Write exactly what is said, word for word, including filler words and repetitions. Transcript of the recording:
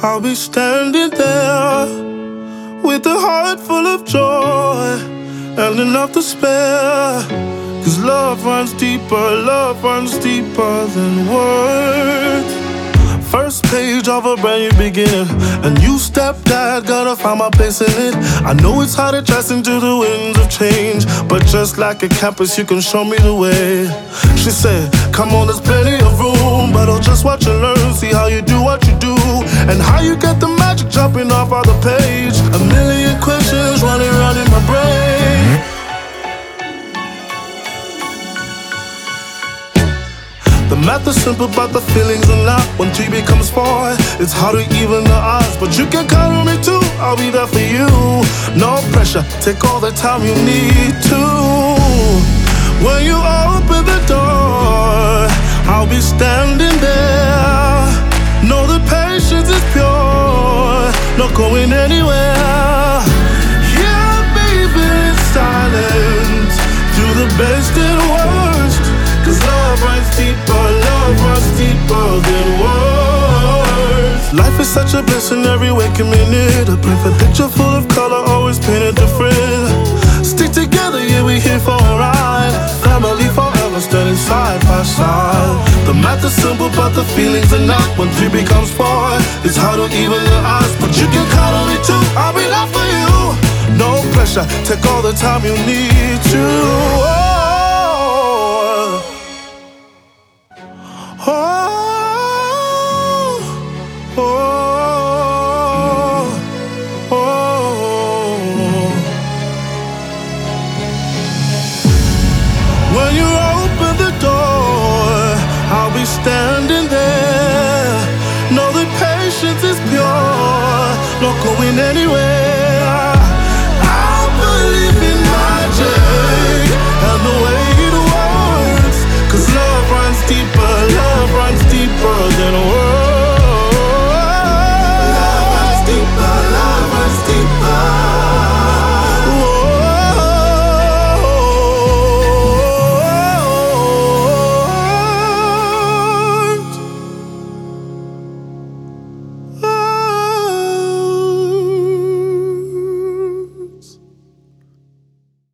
I'll be standing there with a heart full of joy and enough to spare. Cause love runs deeper, love runs deeper than words. First page of a brand new beginning. A new stepdad, gotta find my place in it. I know it's hard to dress into the winds of change, but just like a campus, you can show me the way. She said, come on, there's plenty of room, but I'll just watch and learn, see how you do what you do, and how you get the magic jumping off of the page. A million questions running around in my brain. The math is simple, but the feelings are not. When three becomes four, it's hard to even the odds. But you can count on me too, I'll be there for you. No pressure, take all the time you need to. When you open the door, I'll be standing there. Know the patience is pure, not going anywhere. Yeah, baby, it's silent through the best and worst. Cause love runs deeper, love runs deeper than words. Life is such a blessing every waking minute. A perfect picture full of color, always painted different. Stick together, yeah, we here for a ride. Family forever, standing side by side. The math is simple, but the feelings are not. When three becomes four, it's hard to even the odds. But you can count on me too, I'll be there for you. No pressure, take all the time you need to. Oh. Oh, oh, oh, oh. When you open the door, I'll be standing